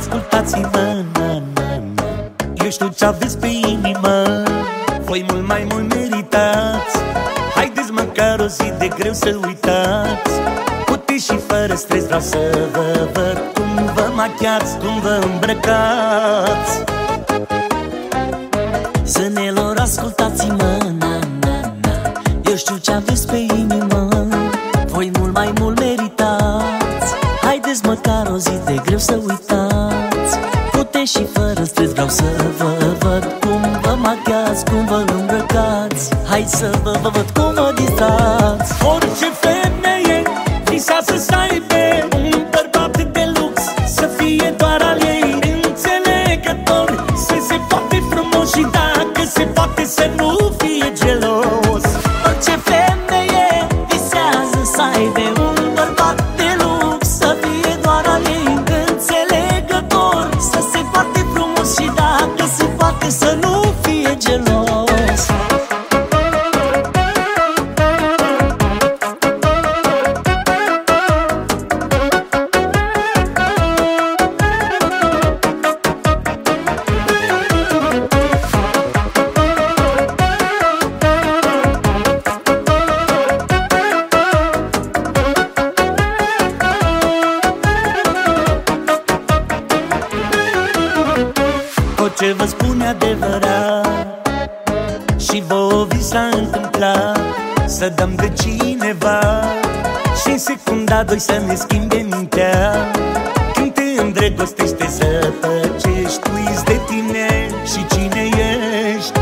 ascultați-mă, eu știu ce aveți pe inimă, voi mult mai mult meritați. Haideți măcar o zi de greu să uitați. Puteți și fără stres, vreau să vă văd cum vă machiați, cum vă îmbrăcați. Sânelor, ascultați-mă, eu știu ce aveți pe inimă, voi mult mai mult meritați. Haideți măcar o zi de greu să uitați. Puteți și fără stres, vreau să vă văd cum vă machiați, cum vă îmbrăcați. Hai să vă văd cum vă distrați. Orice femeie visează să aibă un bărbat de lux, să fie doar al ei, înțelegător, să se poate frumos și dacă se poate să nu fie gelos. Orice femeie visează să aibă un bărbat de lux, să fie doar al ei, înțelegător, să se poate frumos și dacă se poate să nu fie gelos. Tot ce vă spun e adevărat și vouă vi s-a întâmplat să dăm de cineva și în secunda doi să ne schimbe mintea. Când te îndrăgostește să păcești, uiți de tine și cine ești.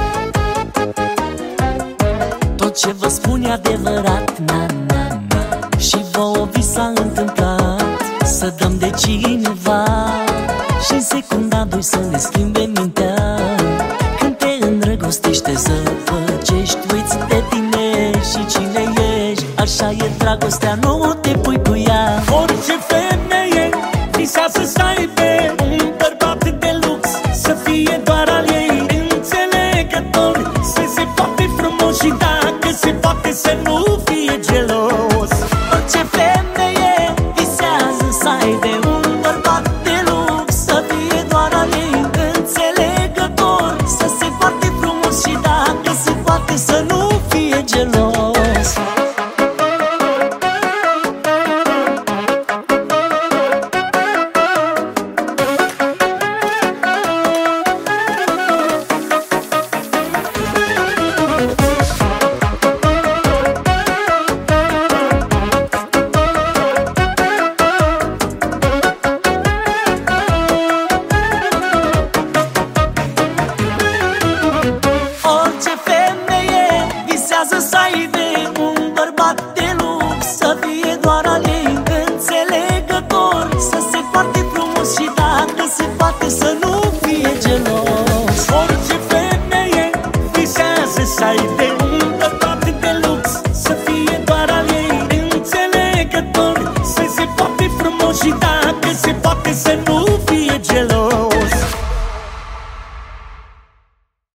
Tot ce vă spun e adevărat, și vouă vi s-a întâmplat să dăm de cineva și în secunda doi să ne schimbe mintea. Când te îndrăgostește să păcești, uiți de tine și cine ești. Așa e dragostea, nu